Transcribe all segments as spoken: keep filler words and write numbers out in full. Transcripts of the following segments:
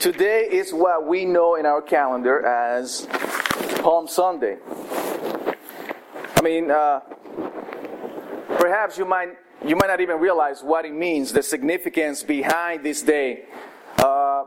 Today is what we know in our calendar as Palm Sunday. I mean, uh, perhaps you might you might not even realize what it means, the significance behind this day. Uh,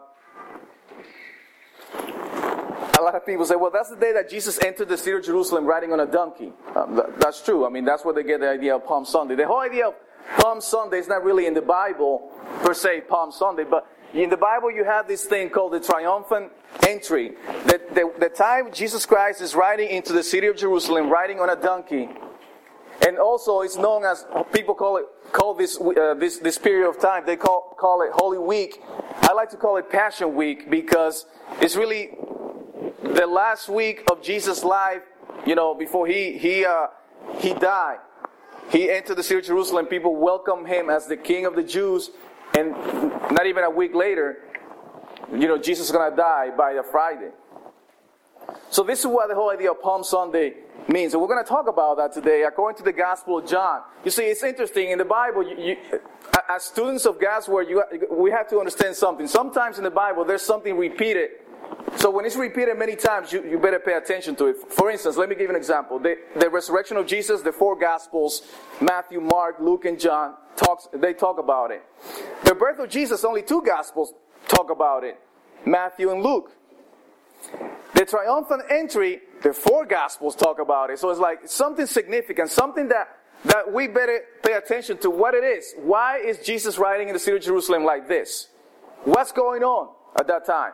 a lot of people say, well, that's the day that Jesus entered the city of Jerusalem riding on a donkey. Um, th- that's true. I mean, that's where they get the idea of Palm Sunday. The whole idea of Palm Sunday is not really in the Bible, per se, Palm Sunday, but in the Bible, you have this thing called the triumphant entry. The, the, the time Jesus Christ is riding into the city of Jerusalem, riding on a donkey. And also, it's known as, people call it, call this uh, this this period of time, they call call it Holy Week. I like to call it Passion Week because it's really the last week of Jesus' life, you know, before he he uh, he died. He entered the city of Jerusalem. People welcomed him as the King of the Jews. And not even a week later, you know, Jesus is going to die by a Friday. So this is what the whole idea of Palm Sunday means. And we're going to talk about that today according to the Gospel of John. You see, it's interesting. In the Bible, you, you, as students of God's Word, you, we have to understand something. Sometimes in the Bible, there's something repeated. So when it's repeated many times, you, you better pay attention to it. For instance, let me give you an example. The, the resurrection of Jesus, the four Gospels, Matthew, Mark, Luke, and John, talks. they talk about it. The birth of Jesus, only two Gospels talk about it, Matthew and Luke. The triumphant entry, the four Gospels talk about it. So it's like something significant, something that, that we better pay attention to what it is. Why is Jesus riding in the city of Jerusalem like this? What's going on at that time?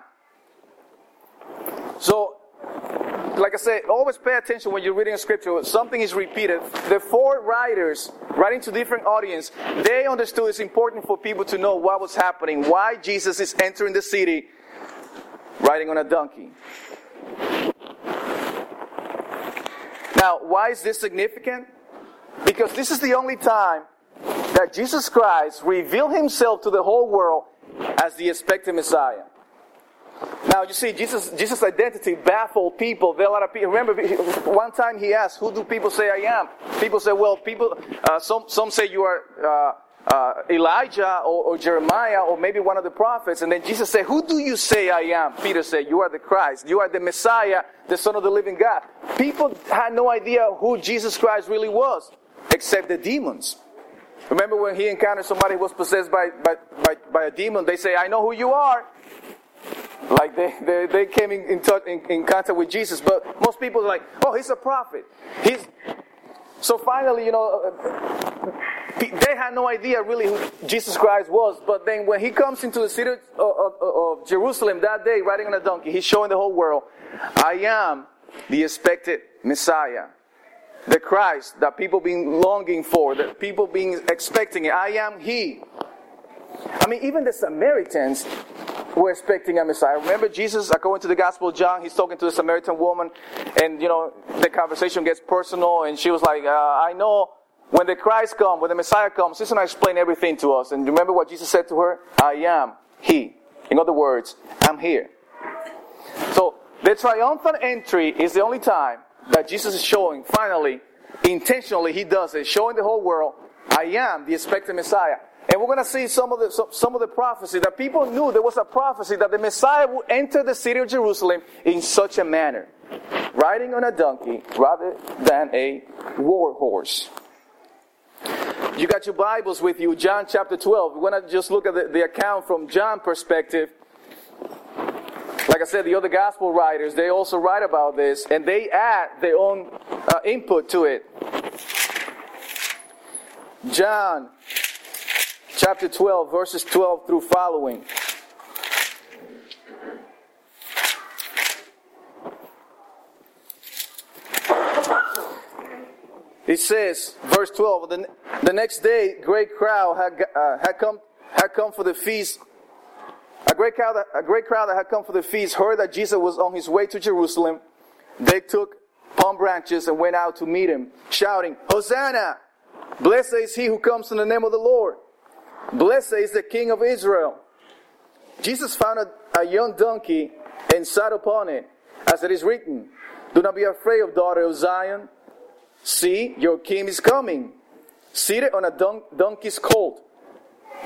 So, like I said, always pay attention when you're reading a scripture. When something is repeated. The four writers, writing to different audience, they understood it's important for people to know what was happening, why Jesus is entering the city riding on a donkey. Now, why is this significant? Because this is the only time that Jesus Christ revealed himself to the whole world as the expected Messiah. Now, you see, Jesus' Jesus' identity baffled people. There are a lot of people. Remember, one time he asked, who do people say I am? People say, well, people, uh, some some say you are uh, uh, Elijah or, or Jeremiah or maybe one of the prophets. And then Jesus said, who do you say I am? Peter said, you are the Christ. You are the Messiah, the Son of the living God. People had no idea who Jesus Christ really was, except the demons. Remember when he encountered somebody who was possessed by, by, by, by a demon, they say, I know who you are. Like they, they, they came in, in, touch, in, in contact with Jesus, but most people are like, oh, he's a prophet. He's so finally, you know, they had no idea really who Jesus Christ was. But then when he comes into the city of, of, of Jerusalem that day, riding on a donkey, he's showing the whole world, I am the expected Messiah, the Christ that people been longing for, that people been expecting it. I am He. I mean, even the Samaritans were expecting a Messiah. Remember Jesus, according to the Gospel of John, he's talking to the Samaritan woman, and, you know, the conversation gets personal, and she was like, uh, I know when the Christ comes, when the Messiah comes, he's going to explain everything to us. And remember what Jesus said to her? I am He. In other words, I'm here. So, the triumphant entry is the only time that Jesus is showing, finally, intentionally he does it, showing the whole world, I am the expected Messiah. And we're going to see some of the some, some of the prophecy that people knew there was a prophecy that the Messiah would enter the city of Jerusalem in such a manner, riding on a donkey rather than a war horse. You got your Bibles with you, John chapter twelve. We're going to just look at the, the account from John's perspective. Like I said, the other gospel writers, they also write about this, and they add their own uh, input to it. John chapter twelve, verses twelve through following. It says, verse twelve, the, the next day, great crowd had, uh, had come had come for the feast. A great crowd, a great crowd that had come for the feast heard that Jesus was on his way to Jerusalem. They took palm branches and went out to meet him, shouting, Hosanna! Blessed is he who comes in the name of the Lord. Blessed is the King of Israel. Jesus found a, a young donkey and sat upon it, as it is written, do not be afraid, of daughter of Zion. See, your king is coming, seated on a don- donkey's colt.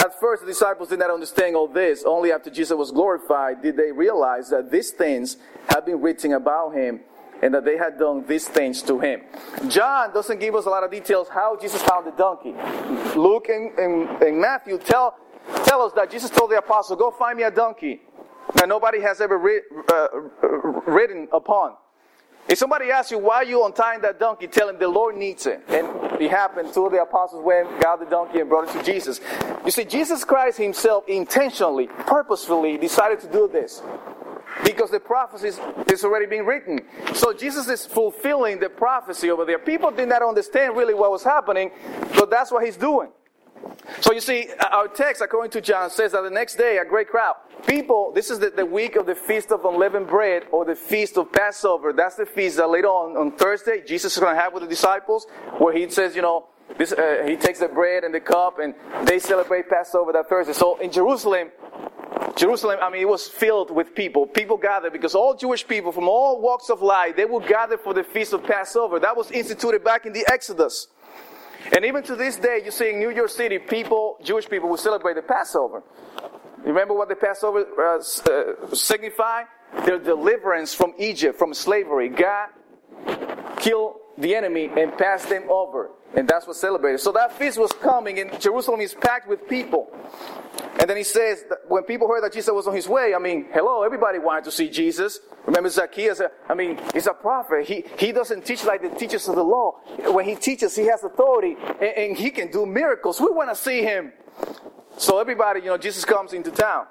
At first, the disciples did not understand all this. Only after Jesus was glorified did they realize that these things had been written about him and that they had done these things to him. John doesn't give us a lot of details how Jesus found the donkey. Luke and, and, and Matthew tell, tell us that Jesus told the apostle, go find me a donkey that nobody has ever ri- uh, ridden upon. If somebody asks you, why are you untying that donkey, tell him the Lord needs it. And it happened. Two of the apostles went, got the donkey, and brought it to Jesus. You see, Jesus Christ himself intentionally, purposefully decided to do this. Because the prophecy is already being written. So Jesus is fulfilling the prophecy over there. People did not understand really what was happening, but that's what he's doing. So you see, our text, according to John, says that the next day, a great crowd. People, this is the, the week of the Feast of Unleavened Bread, or the Feast of Passover. That's the feast that later on, on Thursday, Jesus is going to have with the disciples, where he says, you know, this, uh, he takes the bread and the cup, and they celebrate Passover that Thursday. So in Jerusalem, Jerusalem, I mean, it was filled with people. People gathered because all Jewish people from all walks of life, they would gather for the Feast of Passover. That was instituted back in the Exodus. And even to this day, you see in New York City, people, Jewish people, will celebrate the Passover. Remember what the Passover uh, uh, signified? Their deliverance from Egypt, from slavery. God killed the enemy and passed them over. And that's what's celebrated. So that feast was coming, and Jerusalem is packed with people. And then he says, that when people heard that Jesus was on his way, I mean, hello, everybody wanted to see Jesus. Remember Zacchaeus? I mean, he's a prophet. He he doesn't teach like the teachers of the law. When he teaches, he has authority, and, and he can do miracles. We want to see him. So everybody, you know, Jesus comes into town.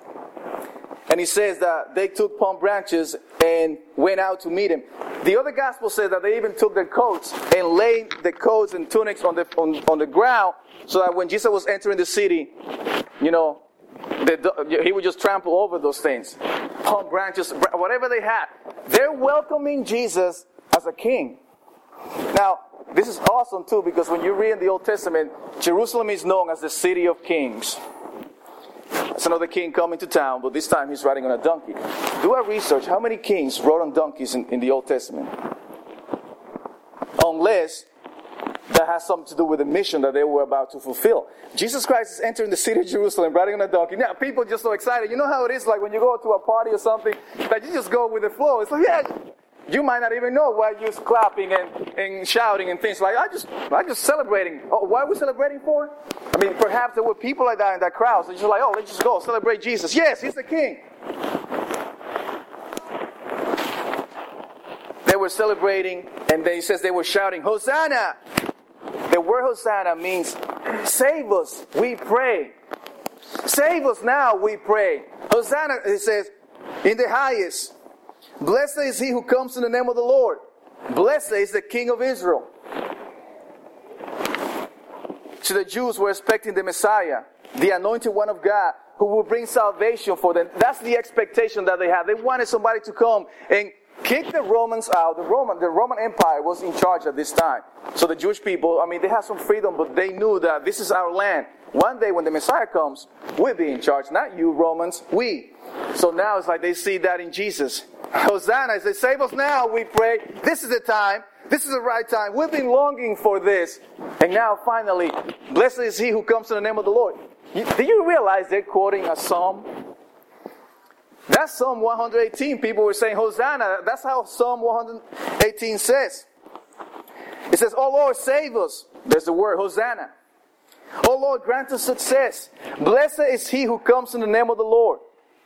And he says that they took palm branches and went out to meet him. The other gospel says that they even took their coats and laid the coats and tunics on the on, on the ground, so that when Jesus was entering the city, you know, the, he would just trample over those things. Palm branches, whatever they had. They're welcoming Jesus as a king. Now, this is awesome too, because when you read in the Old Testament, Jerusalem is known as the city of kings. It's another king coming to town, but this time he's riding on a donkey. Do a research. How many kings rode on donkeys in, in the Old Testament? Unless that has something to do with the mission that they were about to fulfill. Jesus Christ is entering the city of Jerusalem, riding on a donkey. Now, people are just so excited. You know how it is, like when you go to a party or something, that you just go with the flow. It's like, yeah, you might not even know why you're clapping and, and shouting and things like, I just, I'm just celebrating. Oh, what are we celebrating for? I mean, perhaps there were people like that in that crowd. So you're just like, oh, let's just go celebrate Jesus. Yes, he's the king. They were celebrating, and then he says they were shouting, Hosanna! The word Hosanna means, save us, we pray. Save us now, we pray. Hosanna, it says, in the highest. Blessed is he who comes in the name of the Lord. Blessed is the King of Israel. So the Jews were expecting the Messiah, the anointed one of God, who will bring salvation for them. That's the expectation that they had. They wanted somebody to come and kick the Romans out. The Roman, the Roman Empire was in charge at this time. So the Jewish people, I mean, they had some freedom, but they knew that this is our land. One day when the Messiah comes, we'll be in charge. Not you, Romans, we. So now it's like they see that in Jesus. Hosanna, they save us now, we pray. This is the time. This is the right time. We've been longing for this. And now finally, blessed is he who comes in the name of the Lord. You, do you realize they're quoting a psalm? That's Psalm one hundred eighteen. People were saying Hosanna. That's how Psalm one hundred eighteen says. It says, oh Lord, save us. There's the word Hosanna. Oh Lord, grant us success. Blessed is he who comes in the name of the Lord.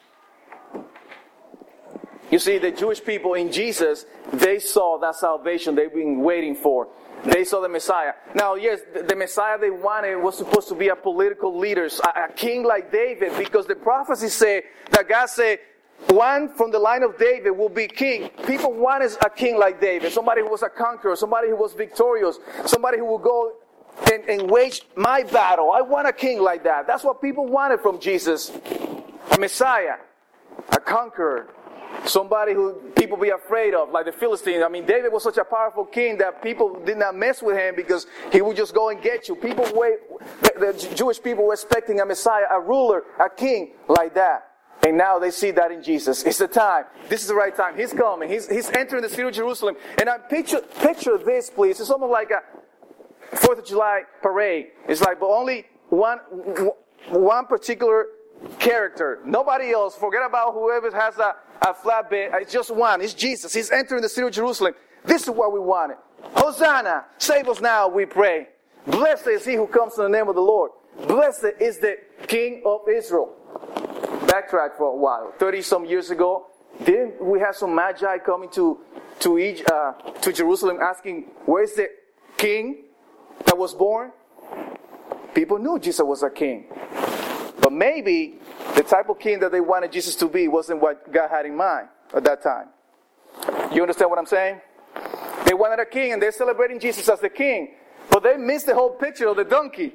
You see, the Jewish people in Jesus, they saw that salvation they've been waiting for. They saw the Messiah. Now, yes, the Messiah they wanted was supposed to be a political leader, a, a king like David, because the prophecies say that God said, one from the line of David will be king. People wanted a king like David, somebody who was a conqueror, somebody who was victorious, somebody who will go and, and wage my battle. I want a king like that. That's what people wanted from Jesus. A Messiah, a conqueror. Somebody who people be afraid of, like the Philistines. I mean, David was such a powerful king that people did not mess with him because he would just go and get you. People wait, the, the Jewish people were expecting a Messiah, a ruler, a king like that. And now they see that in Jesus. It's the time. This is the right time. He's coming. He's, he's entering the city of Jerusalem. And I picture, picture this, please. It's almost like a Fourth of July parade. It's like, but only one, one particular character. Nobody else. Forget about whoever has a, a flatbed. It's just one. It's Jesus. He's entering the city of Jerusalem. This is what we wanted. Hosanna, save us now, we pray. Blessed is he who comes in the name of the Lord. Blessed is the King of Israel. Backtrack for a while. thirty some years ago, didn't we have some magi coming to to, Egypt, uh, to Jerusalem asking, where is the king that was born? People knew Jesus was a king. But maybe the type of king that they wanted Jesus to be wasn't what God had in mind at that time. You understand what I'm saying? They wanted a king and they're celebrating Jesus as the king. But they missed the whole picture of the donkey.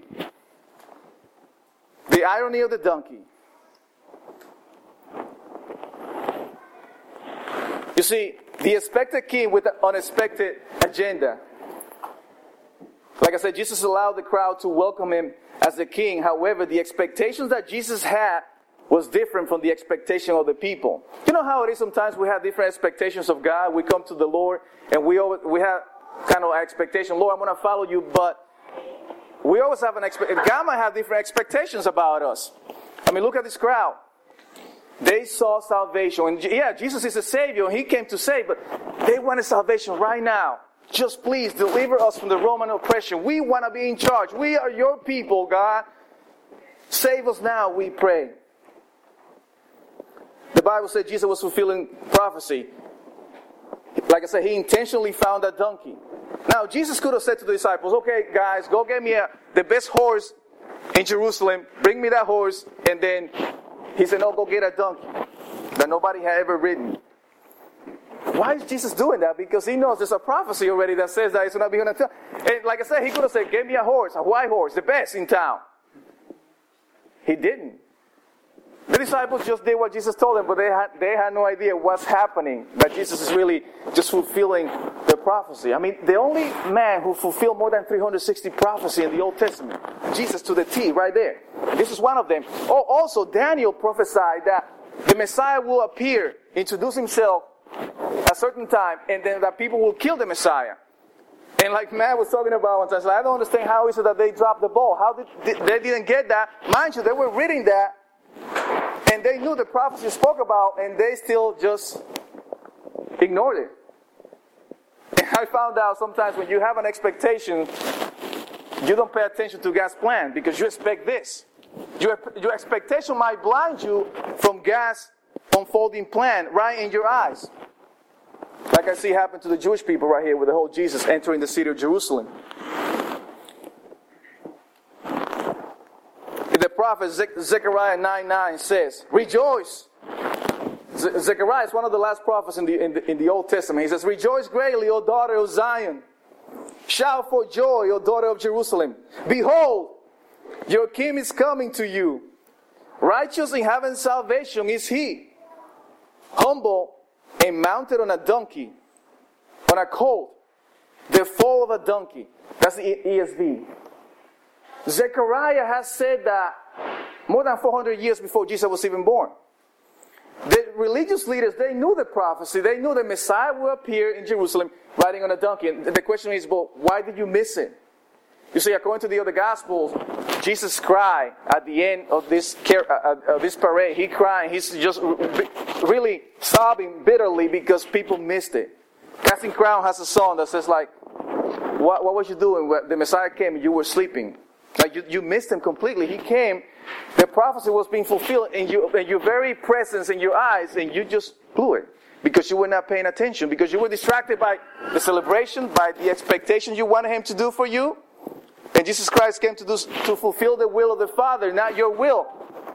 The irony of the donkey. You see, the expected king with an unexpected agenda. Like I said, Jesus allowed the crowd to welcome him as the king. However, the expectations that Jesus had was different from the expectation of the people. You know how it is sometimes we have different expectations of God. We come to the Lord and we always, we have kind of an expectation. Lord, I'm going to follow you, but we always have an expectation. God might have different expectations about us. I mean, look at this crowd. They saw salvation. And yeah, Jesus is a Savior and He came to save, but they wanted salvation right now. Just please deliver us from the Roman oppression. We want to be in charge. We are your people, God. Save us now, we pray. The Bible said Jesus was fulfilling prophecy. Like I said, He intentionally found a donkey. Now, Jesus could have said to the disciples, okay, guys, go get me a, the best horse in Jerusalem. Bring me that horse. And then He said, no, go get a donkey that nobody had ever ridden. Why is Jesus doing that? Because He knows there's a prophecy already that says that He's going to be on a donkey. And like I said, He could have said, get me a horse, a white horse, the best in town. He didn't. The disciples just did what Jesus told them, but they had, they had no idea what's happening, that Jesus is really just fulfilling the prophecy. I mean, the only man who fulfilled more than three hundred sixty prophecy in the Old Testament, Jesus to the T, right there. This is one of them. Oh, also, Daniel prophesied that the Messiah will appear, introduce Himself at a certain time, and then that people will kill the Messiah. And like Matt was talking about one time, so I don't understand how is it that they dropped the ball. How did they didn't get that? Mind you, they were reading that, and they knew the prophecy spoke about, and they still just ignored it. And I found out sometimes when you have an expectation, you don't pay attention to God's plan because you expect this. Your, your expectation might blind you from God's unfolding plan right in your eyes. Like I see happen to the Jewish people right here with the whole Jesus entering the city of Jerusalem. The prophet Zechariah nine nine says, rejoice. Ze- Zechariah is one of the last prophets in the, in, the, in the Old Testament. He says, rejoice greatly, O daughter of Zion. Shout for joy, O daughter of Jerusalem. Behold, your king is coming to you. Righteous and having salvation is He. Humble and mounted on a donkey, on a colt, the foal of a donkey. That's the E S V. Zechariah has said that more than four hundred years before Jesus was even born. The religious leaders, they knew the prophecy. They knew the Messiah will appear in Jerusalem riding on a donkey. And the question is, well, why did you miss it? You see, according to the other Gospels, Jesus cried at the end of this uh, uh, this parade. He cried. He's just really sobbing bitterly because people missed it. Casting Crown has a song that says like, what, what was you doing when the Messiah came and you were sleeping? Like you, you missed Him completely. He came, the prophecy was being fulfilled in, you, in your very presence, in your eyes, and you just blew it. Because you were not paying attention. Because you were distracted by the celebration, by the expectation you wanted Him to do for you. And Jesus Christ came to do, to fulfill the will of the Father, not your will.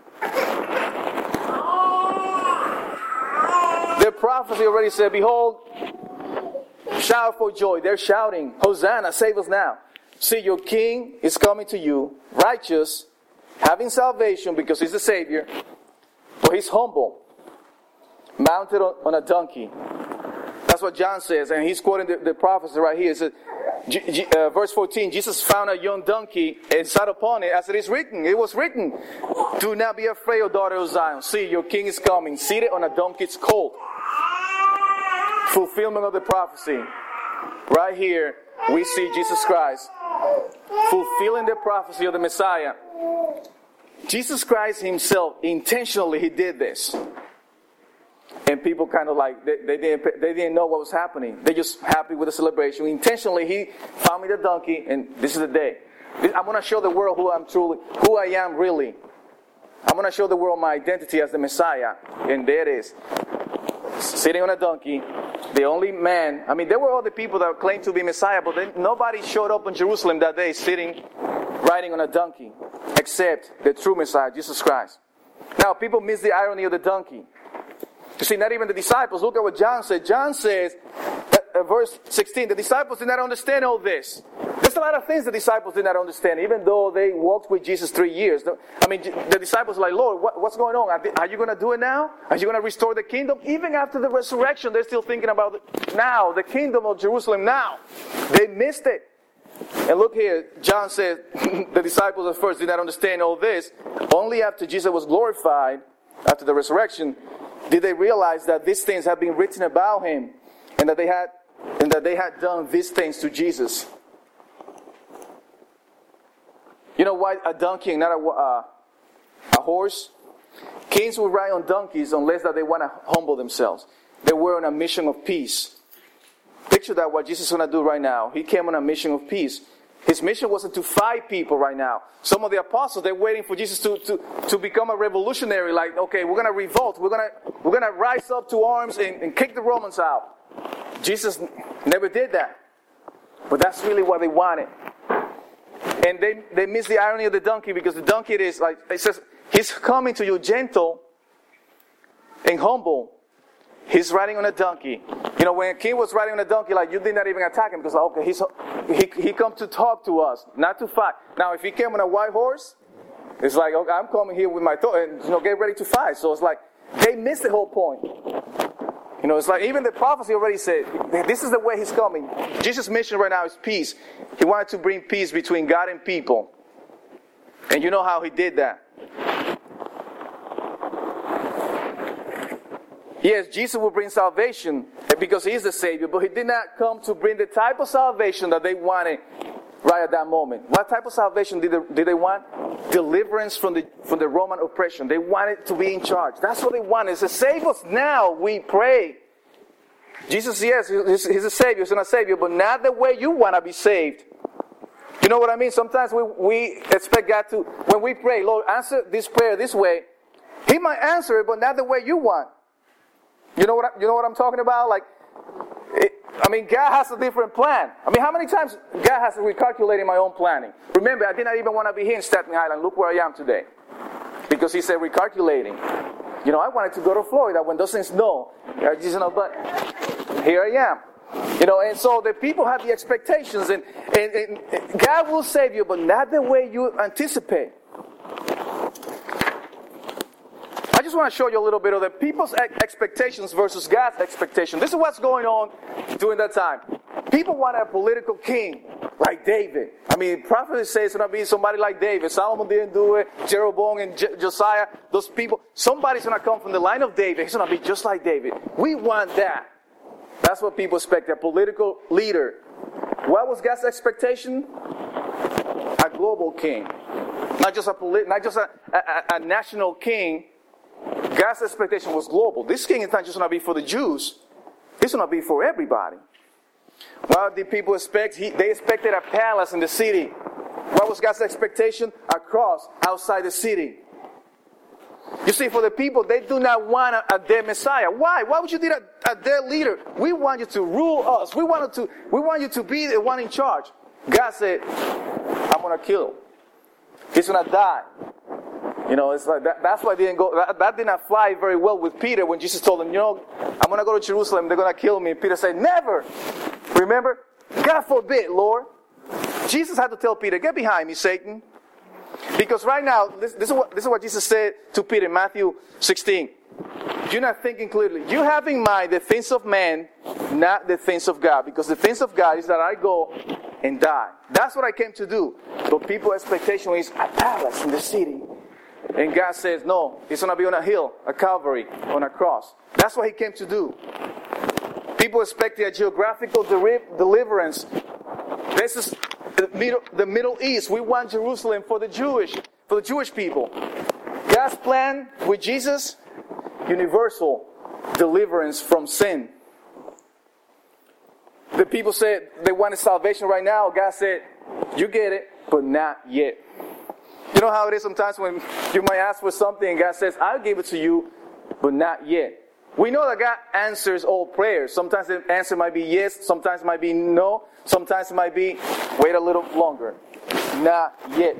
The prophecy already said, behold, shout for joy. They're shouting, Hosanna, save us now. See, your King is coming to you, righteous, having salvation because He's the Savior, but He's humble, mounted on, on a donkey. That's what John says, and he's quoting the, the prophecy right here. It says, G, G, uh, verse fourteen, Jesus found a young donkey and sat upon it, as it is written. It was written, do not be afraid, O daughter of Zion. See, your King is coming, seated on a donkey's colt. Fulfillment of the prophecy. Right here, we see Jesus Christ fulfilling the prophecy of the Messiah Jesus Christ himself, intentionally, he did this. And people kind of like, they, they, didn't, they didn't know what was happening. They're just happy with the celebration. Intentionally, he found me the donkey, and this is the day. I'm going to show the world who I'm truly, who I am really. I'm going to show the world my identity as the Messiah. And there it is. Sitting on a donkey, the only man. I mean, there were other people that claimed to be Messiah, but then nobody showed up in Jerusalem that day sitting, riding on a donkey, except the true Messiah, Jesus Christ. Now, people miss the irony of the donkey. You see, not even the disciples. Look at what John said. John says, uh, verse sixteen, the disciples did not understand all this. There's a lot of things the disciples did not understand, even though they walked with Jesus three years. I mean, the disciples are like, Lord, what, what's going on? Are you going to do it now? Are you going to restore the kingdom? Even after the resurrection, they're still thinking about it now, the kingdom of Jerusalem now. They missed it. And look here, John says, the disciples at first did not understand all this. Only after Jesus was glorified, after the resurrection, did they realize that these things had been written about him, and that they had, and that they had done these things to Jesus. You know why a donkey and not a, uh, a horse? Kings would ride on donkeys unless that they want to humble themselves. They were on a mission of peace. Picture that what Jesus is going to do right now. He came on a mission of peace. His mission wasn't to fight people right now. Some of the apostles, they're waiting for Jesus to, to, to become a revolutionary. Like, okay, we're going to revolt. We're going to we're going to rise up to arms and, and kick the Romans out. Jesus never did that. But that's really what they wanted. And they, they miss the irony of the donkey, because the donkey it is like, it says, he's coming to you gentle and humble. He's riding on a donkey. You know, when a king was riding on a donkey, like, you did not even attack him, because, like, okay, he's, he, he come to talk to us, not to fight. Now, if he came on a white horse, it's like, okay, I'm coming here with my thought, and, you know, get ready to fight. So it's like, they missed the whole point. You know, it's like, even the prophecy already said, this is the way he's coming. Jesus' mission right now is peace. He wanted to bring peace between God and people. And you know how he did that. Yes, Jesus will bring salvation because he is the Savior, but he did not come to bring the type of salvation that they wanted right at that moment. What type of salvation did they, did they want? Deliverance from the from the Roman oppression. They wanted to be in charge. That's what they wanted. It says, save us now, we pray. Jesus, yes, he's, he's a Savior, he's not a Savior, but not the way you want to be saved. You know what I mean? Sometimes we, we expect God to, when we pray, Lord, answer this prayer this way. He might answer it, but not the way you want. You know what I, you know what I'm talking about? Like, it, I mean, God has a different plan. I mean, how many times God has recalculated my own planning? Remember, I did not even want to be here in Staten Island. Look where I am today. Because he said recalculating. You know, I wanted to go to Florida when those things no. I just, you know, but here I am. You know, and so the people have the expectations, and, and, and God will save you, but not the way you anticipate. I just want to show you a little bit of the people's expectations versus God's expectation. This is what's going on during that time. People want a political king like David. I mean, prophecy says it's going to be somebody like David. Solomon didn't do it. Jeroboam and Je- Josiah, those people. Somebody's going to come from the line of David. He's going to be just like David. We want that. That's what people expect, a political leader. What was God's expectation? A global king. Not just a, polit- not just a, a, a national king. God's expectation was global. This king is not just going to be for the Jews. It's going to be for everybody. What did people expect? He, they expected a palace in the city. What was God's expectation? A cross outside the city. You see, for the people, they do not want a, a dead Messiah. Why? Why would you need a, a dead leader? We want you to rule us. We want, to, we want you to be the one in charge. God said, I'm going to kill him. He's going to die. You know, it's like that, that's why it didn't go. That, that did not fly very well with Peter when Jesus told him, you know, I'm going to go to Jerusalem. They're going to kill me. And Peter said, never. Remember? God forbid, Lord. Jesus had to tell Peter, get behind me, Satan. Because right now, this, this, is what, this is what Jesus said to Peter in Matthew sixteen. You're not thinking clearly. You have in mind the things of man, not the things of God. Because the things of God is that I go and die. That's what I came to do. But people's expectation is a palace in the city. And God says, no, it's going to be on a hill, a Calvary, on a cross. That's what he came to do. People expect a geographical de- deliverance. This is the Middle, the Middle East. We want Jerusalem for the Jewish, for the Jewish people. God's plan with Jesus, universal deliverance from sin. The people said they wanted salvation right now. God said, you get it, but not yet. You know how it is sometimes when you might ask for something and God says, I'll give it to you, but not yet. We know that God answers all prayers. Sometimes the answer might be yes, sometimes it might be no, sometimes it might be wait a little longer. Not yet.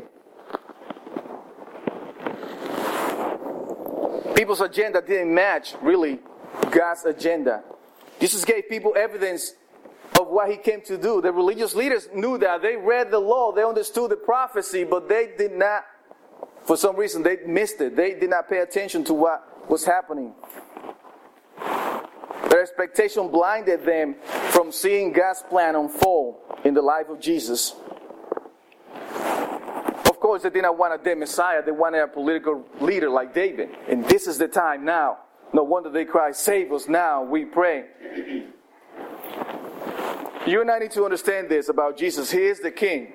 People's agenda didn't match, really, God's agenda. Jesus gave people evidence of what He came to do. The religious leaders knew that. They read the law. They understood the prophecy, but they did not, for some reason, they missed it. They did not pay attention to what was happening. Their expectation blinded them from seeing God's plan unfold in the life of Jesus. Of course, they did not want a dead Messiah. They wanted a political leader like David. And this is the time now. No wonder they cry, save us now, we pray. You and I need to understand this about Jesus. He is the King.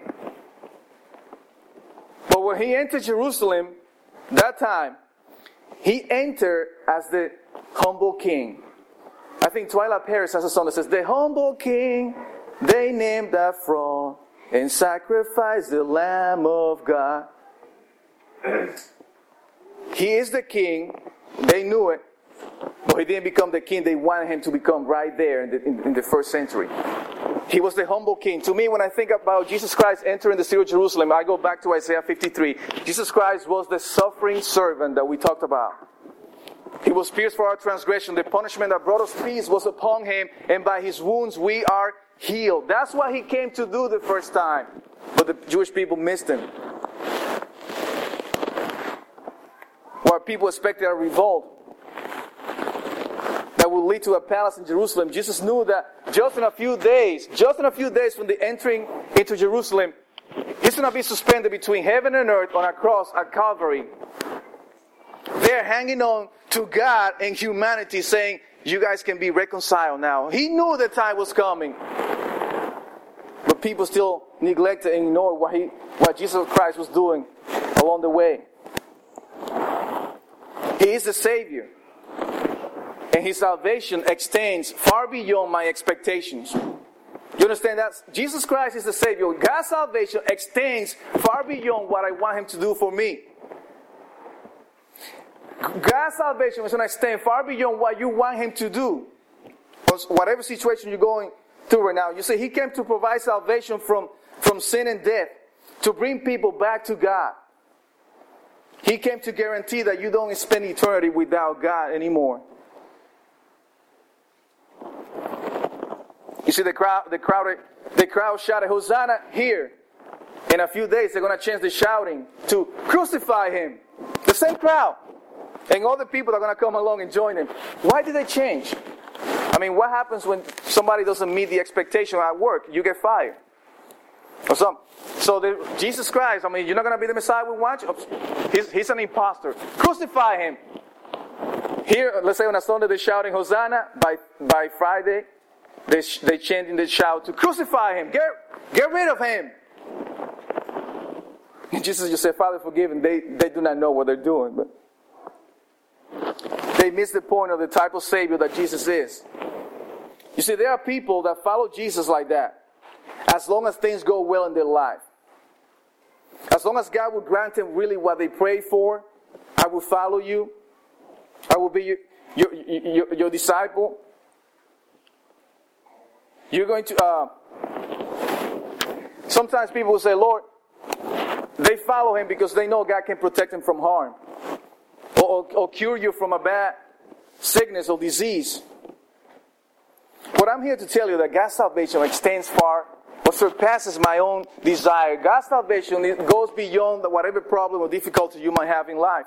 But when He entered Jerusalem, that time, He entered as the humble King. I think Twila Paris has a song that says, the humble King, they named that throne and sacrificed the Lamb of God. He is the King. They knew it. But He didn't become the King they wanted Him to become right there in the, in, in the first century. He was the humble King. To me, when I think about Jesus Christ entering the city of Jerusalem, I go back to Isaiah fifty-three. Jesus Christ was the suffering servant that we talked about. He was pierced for our transgression. The punishment that brought us peace was upon Him, and by His wounds we are healed. That's what He came to do the first time. But the Jewish people missed Him. While people expected a revolt that would lead to a palace in Jerusalem, Jesus knew that just in a few days, just in a few days from the entering into Jerusalem, He's going to be suspended between heaven and earth on a cross at Calvary. They're hanging on to God and humanity, saying, you guys can be reconciled now. He knew the time was coming. But people still neglected and ignored what, he, what Jesus Christ was doing along the way. He is the Savior. And His salvation extends far beyond my expectations. You understand that? Jesus Christ is the Savior. God's salvation extends far beyond what I want Him to do for me. God's salvation is going to extend far beyond what you want Him to do. Whatever situation you're going through right now. You say He came to provide salvation from, from sin and death. To bring people back to God. He came to guarantee that you don't spend eternity without God anymore. You see the crowd, the crowd, the crowd shouted, Hosanna here. In a few days, they're going to change the shouting to crucify Him. The same crowd. And all the people are going to come along and join Him. Why did they change? I mean, what happens when somebody doesn't meet the expectation at work? You get fired. Or some. So the, Jesus Christ, I mean, you're not going to be the Messiah we want you? He's, he's an imposter. Crucify Him. Here, let's say on a Sunday they're shouting Hosanna. By, by Friday, they, they chanting the shout to crucify Him. Get, get rid of Him. And Jesus just said, Father, forgive them. They, they do not know what they're doing. But they miss the point of the type of Savior that Jesus is. You see, there are people that follow Jesus like that. As long as things go well in their life. As long as God will grant them really what they pray for. I will follow you. I will be your, your, your, your disciple. You're going to... Uh, sometimes people will say, Lord, they follow Him because they know God can protect them from harm. Or, or, or cure you from a bad sickness or disease. But I'm here to tell you that God's salvation extends far or surpasses my own desire. God's salvation goes beyond whatever problem or difficulty you might have in life.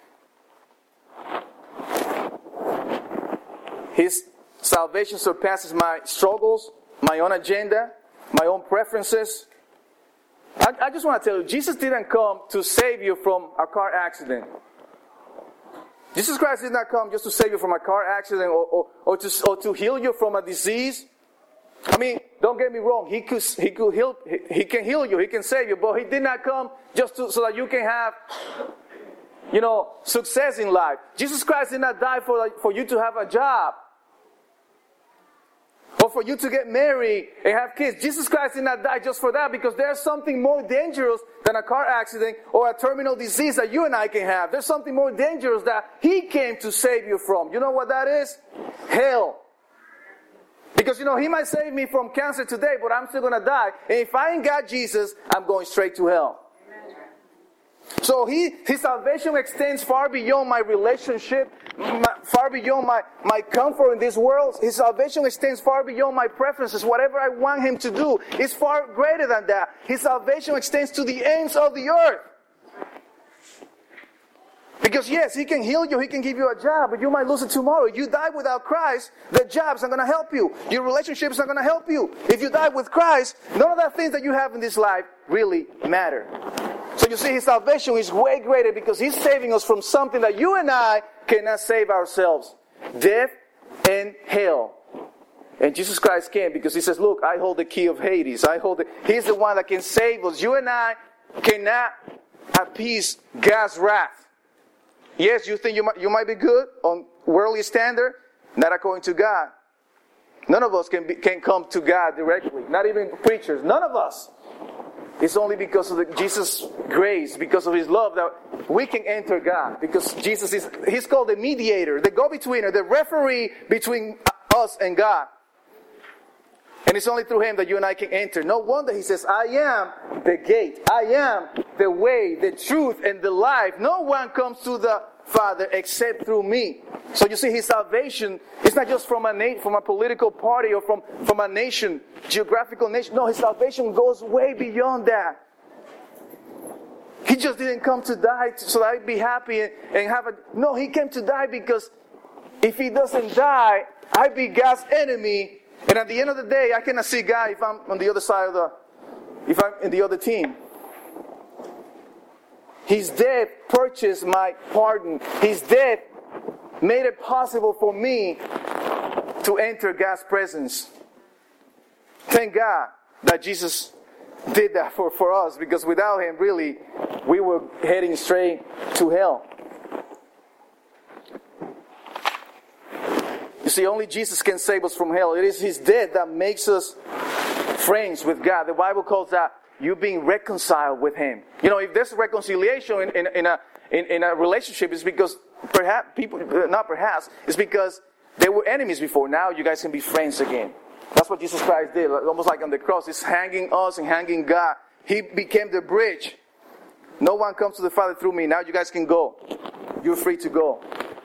His salvation surpasses my struggles, my own agenda, my own preferences. I, I just want to tell you, Jesus didn't come to save you from a car accident. Jesus Christ did not come just to save you from a car accident or, or, or, to, or to heal you from a disease. I mean, don't get me wrong. He could, he could heal, he, he can heal you, He can save you, but He did not come just to, so that you can have you know, success in life. Jesus Christ did not die for, for you to have a job. Or for you to get married and have kids. Jesus Christ did not die just for that, because there's something more dangerous than a car accident or a terminal disease that you and I can have. There's something more dangerous that He came to save you from. You know what that is? Hell. Because, you know, He might save me from cancer today, but I'm still going to die. And if I ain't got Jesus, I'm going straight to hell. So he, His salvation extends far beyond my relationship, my, far beyond my, my comfort in this world. His salvation extends far beyond my preferences. Whatever I want Him to do is far greater than that. His salvation extends to the ends of the earth. Because yes, He can heal you, He can give you a job, but you might lose it tomorrow. If you die without Christ, the job's not going to help you. Your relationship's not going to help you. If you die with Christ, none of the things that you have in this life really matter. So you see, His salvation is way greater because He's saving us from something that you and I cannot save ourselves. Death and hell. And Jesus Christ came because He says, look, I hold the key of Hades. I hold it. He's the one that can save us. You and I cannot appease God's wrath. Yes, you think you might, you might be good on worldly standard, not according to God. None of us can be, can come to God directly. Not even preachers. None of us. It's only because of the, Jesus' grace, because of His love, that we can enter God. Because Jesus is, He's called the mediator, the go-betweener, the referee between us and God. And it's only through Him that you and I can enter. No wonder He says, I am the gate. I am the way, the truth, and the life. No one comes to the Father except through me. So you see, His salvation is not just from a na- from a political party or from, from a nation, geographical nation. No, His salvation goes way beyond that. He just didn't come to die to, so that I'd be happy and, and have a... No, He came to die because if He doesn't die, I'd be God's enemy. And at the end of the day, I cannot see God if I'm on the other side of the... if I'm in the other team. His death purchased my pardon. His death made it possible for me to enter God's presence. Thank God that Jesus did that for, for us, because without Him, really, we were heading straight to hell. You see, only Jesus can save us from hell. It is His death that makes us friends with God. The Bible calls that you being reconciled with Him. You know, if there's reconciliation in, in, in, a, in, in a relationship, it's because perhaps people, not perhaps, it's because they were enemies before. Now you guys can be friends again. That's what Jesus Christ did. Almost like on the cross. He's hanging us and hanging God. He became the bridge. No one comes to the Father through me. Now you guys can go. You're free to go.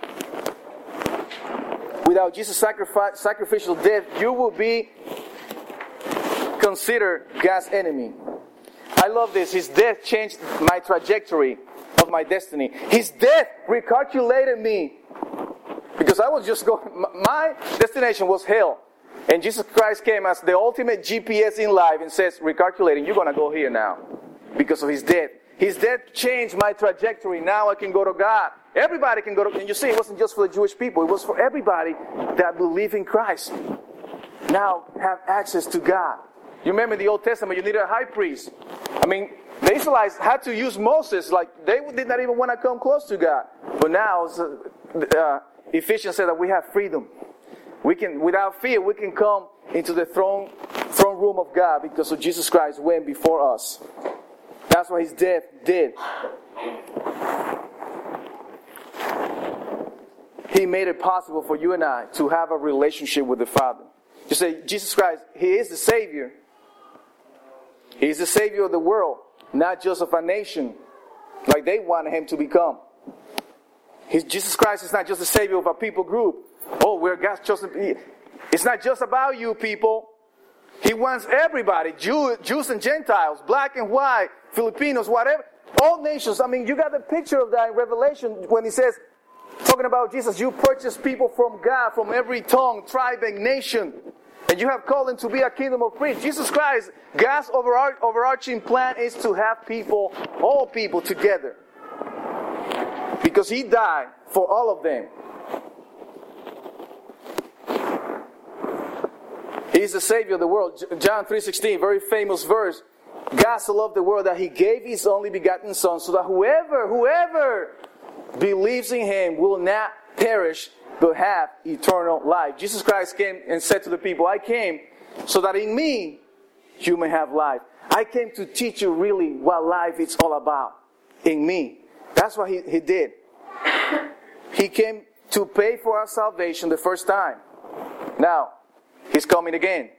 Without Jesus' sacrifice, sacrificial death, you will be considered God's enemy. I love this. His death changed my trajectory of my destiny. His death recalculated me. Because I was just going, my destination was hell. And Jesus Christ came as the ultimate G P S in life and says, recalculating, you're going to go here now. Because of His death. His death changed my trajectory. Now I can go to God. Everybody can go to, and you see, it wasn't just for the Jewish people. It was for everybody that believe in Christ. Now have access to God. You remember in the Old Testament, you needed a high priest. I mean, the Israelites had to use Moses. Like, they did not even want to come close to God. But now, uh, Ephesians said that we have freedom. We can, without fear, we can come into the throne, throne room of God because of Jesus Christ went before us. That's what His death did. He made it possible for you and I to have a relationship with the Father. You say, Jesus Christ, He is the Savior. He is the Savior of the world, not just of a nation, like they wanted Him to become. He's, Jesus Christ is not just the Savior of a people group. Oh, we're God's chosen. It's not just about you people. He wants everybody, Jew, Jews and Gentiles, black and white, Filipinos, whatever. All nations. I mean, you got the picture of that in Revelation when He says, talking about Jesus, you purchase people from God, from every tongue, tribe, and nation. And you have called them to be a kingdom of priests. Jesus Christ, God's overarch, overarching plan is to have people, all people together. Because He died for all of them. He's the Savior of the world. John three sixteen, very famous verse. God so loved the world that He gave His only begotten Son, so that whoever, whoever believes in him will not perish but have eternal life. Jesus Christ came and said to the people, I came so that in me you may have life. I came to teach you really what life is all about. In me. That's what he, he did. He came to pay for our salvation the first time. Now, he's coming again.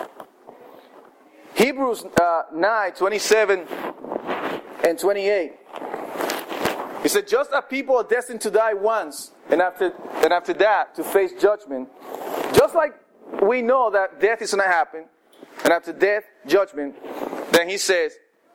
Hebrews uh, nine, twenty-seven and twenty-eight. He said, just as people are destined to die once, and after, and after that to face judgment, just like we know that death is going to happen, and after death, judgment, then he says,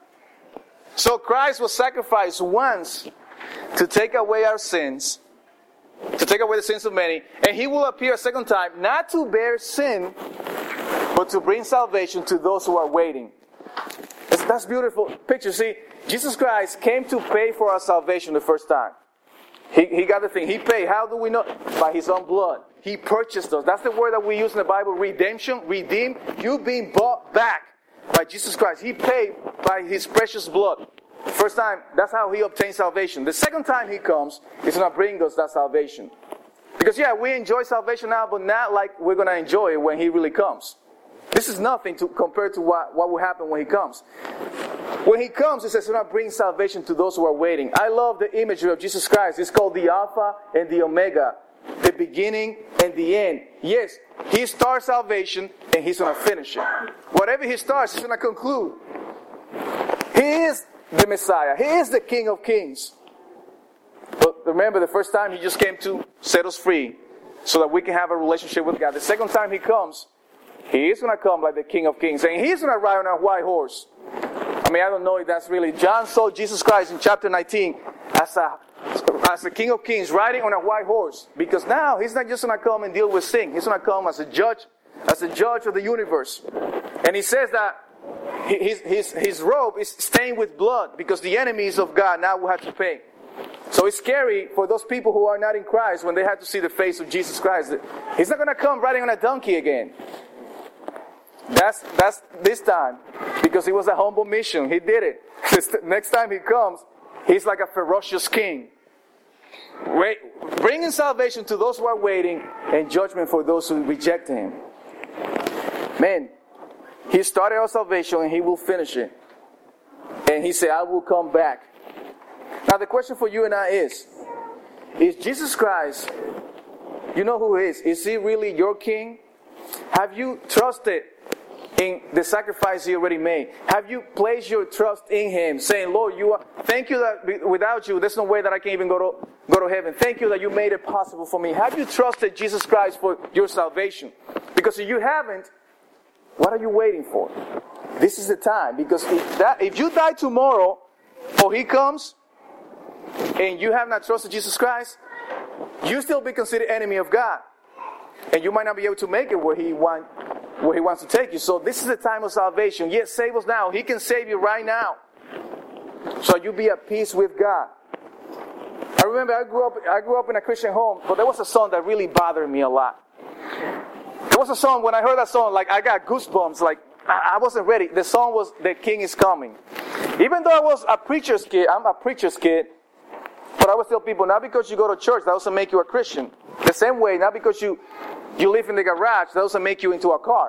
so Christ was sacrificed once to take away our sins, to take away the sins of many, and he will appear a second time, not to bear sin, but to bring salvation to those who are waiting. That's, that's a beautiful picture. See, Jesus Christ came to pay for our salvation the first time. He, he got the thing. He paid. How do we know? By his own blood. He purchased us. That's the word that we use in the Bible, redemption, redeem. You being bought back by Jesus Christ. He paid by his precious blood. First time, that's how he obtained salvation. The second time he comes, he's going to bring us that salvation. Because yeah, we enjoy salvation now, but not like we're going to enjoy it when he really comes. This is nothing to compare to what, what will happen when he comes. When he comes, he says, he's going to bring salvation to those who are waiting. I love the imagery of Jesus Christ. It's called the Alpha and the Omega. The beginning and the end. Yes, he starts salvation and he's going to finish it. Whatever he starts, he's going to conclude. He is the Messiah. He is the King of Kings. But remember, the first time he just came to set us free so that we can have a relationship with God. The second time he comes, he is going to come like the King of Kings. And he's going to ride on a white horse. I mean, I don't know if that's really... John saw Jesus Christ in chapter nineteen as a, as the King of Kings riding on a white horse. Because now he's not just going to come and deal with sin. He's going to come as a judge, as a judge of the universe. And he says that his, his, his robe is stained with blood because the enemies of God now will have to pay. So it's scary for those people who are not in Christ when they have to see the face of Jesus Christ. He's not going to come riding on a donkey again. That's that's this time because it was a humble mission. He did it. Next time he comes, he's like a ferocious king. Wait, bringing salvation to those who are waiting and judgment for those who reject him. Man, he started our salvation and he will finish it. And he said, I will come back. Now the question for you and I is, is Jesus Christ, you know who he is? Is he really your king? Have you trusted in the sacrifice he already made? Have you placed your trust in him, saying, Lord, you are, thank you that without you, there's no way that I can even go to, go to heaven. Thank you that you made it possible for me. Have you trusted Jesus Christ for your salvation? Because if you haven't, what are you waiting for? This is the time. Because if, that, if you die tomorrow, or he comes, and you have not trusted Jesus Christ, you still be considered enemy of God. And you might not be able to make it where he want, where he wants to take you. So this is the time of salvation. Yes, save us now. He can save you right now. So you be at peace with God. I remember I grew up I grew up in a Christian home, but there was a song that really bothered me a lot. There was a song, when I heard that song, like I got goosebumps, like I, I wasn't ready. The song was The King is Coming. Even though I was a preacher's kid, I'm a preacher's kid, but I would tell people, not because you go to church, that doesn't make you a Christian. The same way, not because you, you live in the garage, that doesn't make you into a car.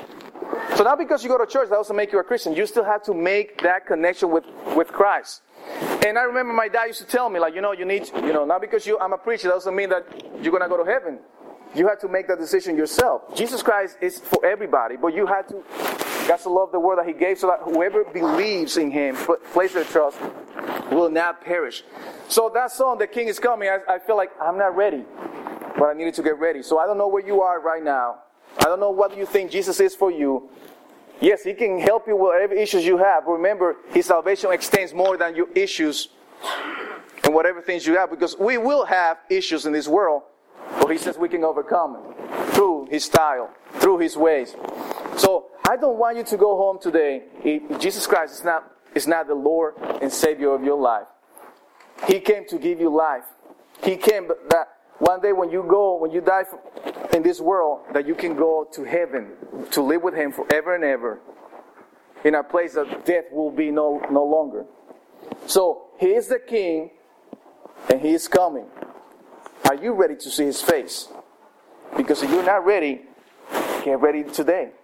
So not because you go to church, that doesn't make you a Christian. You still have to make that connection with, with Christ. And I remember my dad used to tell me, like, you know, you need, you know, not because you, I'm a preacher, that doesn't mean that you're going to go to heaven. You have to make that decision yourself. Jesus Christ is for everybody, but you have to, you got to love the word that he gave so that whoever believes in him, place their trust, will not perish. So that song, The King is Coming, I, I feel like I'm not ready, but I needed to get ready. So I don't know where you are right now. I don't know what you think Jesus is for you. Yes, he can help you with whatever issues you have. But remember, his salvation extends more than your issues and whatever things you have, because we will have issues in this world, but he says we can overcome them through his style, through his ways. So I don't want you to go home today if Jesus Christ is not, is not the Lord and Savior of your life. He came to give you life. He came that one day when you go, when you die in this world, that you can go to heaven to live with him forever and ever in a place that death will be no, no longer. So he is the King and He is coming. Are you ready to see His face? Because if you're not ready, get ready today.